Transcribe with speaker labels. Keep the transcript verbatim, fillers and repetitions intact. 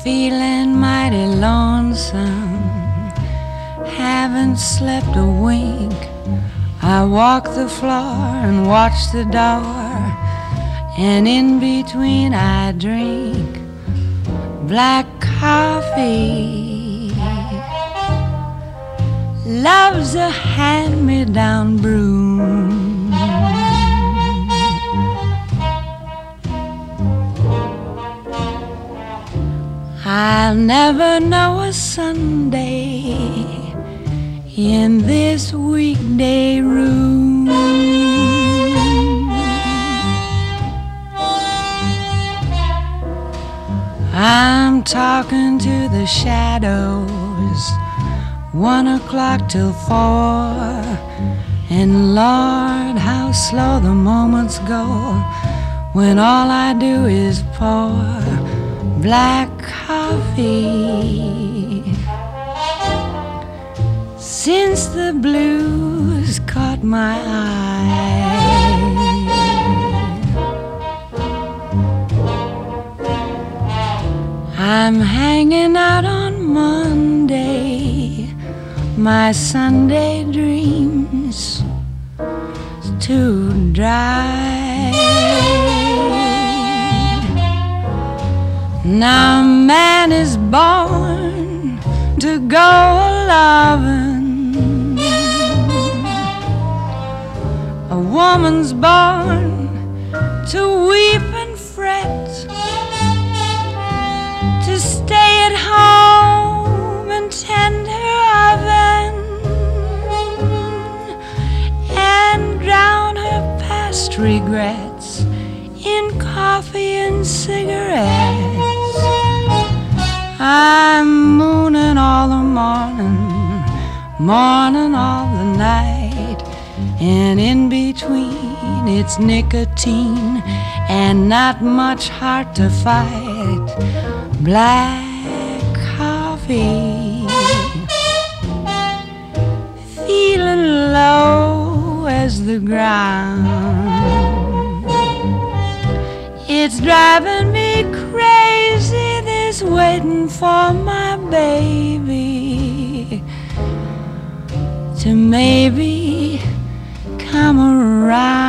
Speaker 1: Feeling mighty lonesome, haven't slept a wink. I walk the floor and watch the door, and in between I drink black coffee. Love's a hand-me-down broom. I'll never know a Sunday in this weekday room. I'm talking to the shadows, one o'clock till four, and Lord, how slow the moments go when all I do is pour black coffee. Since the blues caught my eye, I'm hanging out on Monday, my Sunday dreams too dry. Now man is born to go a-lovin', a woman's born to weep and fret, to stay at home and tend her oven, and drown her past regrets in coffee and cigarettes. I'm mooning all the morning, morning all the night, and in between it's nicotine and not much heart to fight. Black coffee, feeling low as the ground. It's driving me crazy, this waiting for my baby to maybe come around.